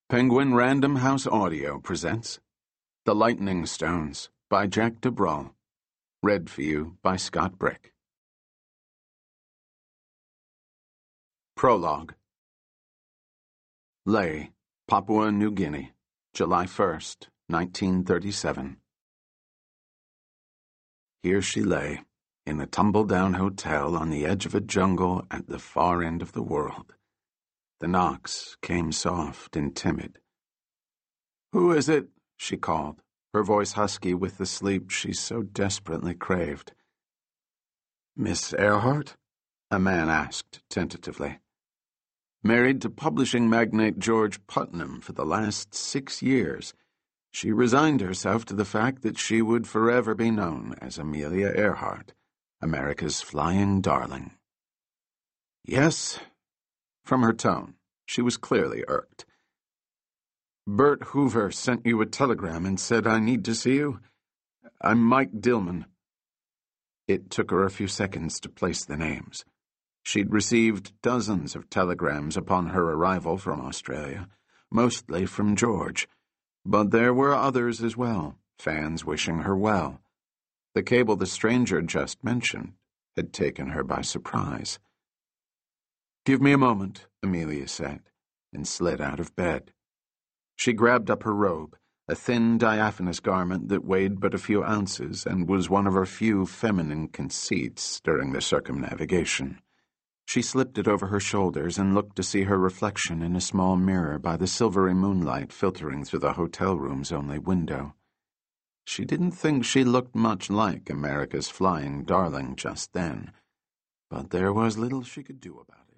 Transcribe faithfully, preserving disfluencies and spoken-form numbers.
Penguin Random House Audio presents The Lightning Stones by Jack DeBrol. Read for you by Scott Brick. Prologue. Lae, Papua New Guinea, July first, nineteen thirty-seven. Here she lay, in a tumble-down hotel on the edge of a jungle at the far end of the world. The knocks came soft and timid. "Who is it?" she called, her voice husky with the sleep she so desperately craved. "Miss Earhart?" a man asked tentatively. Married to publishing magnate George Putnam for the last six years, she resigned herself to the fact that she would forever be known as Amelia Earhart, America's flying darling. "Yes." From her tone, she was clearly irked. "Bert Hoover sent you a telegram and said I need to see you. I'm Mike Dillman." It took her a few seconds to place the names. She'd received dozens of telegrams upon her arrival from Australia, mostly from George, but there were others as well, fans wishing her well. The cable the stranger just mentioned had taken her by surprise. "Give me a moment," Amelia said, and slid out of bed. She grabbed up her robe, a thin, diaphanous garment that weighed but a few ounces and was one of her few feminine conceits during the circumnavigation. She slipped it over her shoulders and looked to see her reflection in a small mirror by the silvery moonlight filtering through the hotel room's only window. She didn't think she looked much like America's flying darling just then, but there was little she could do about it.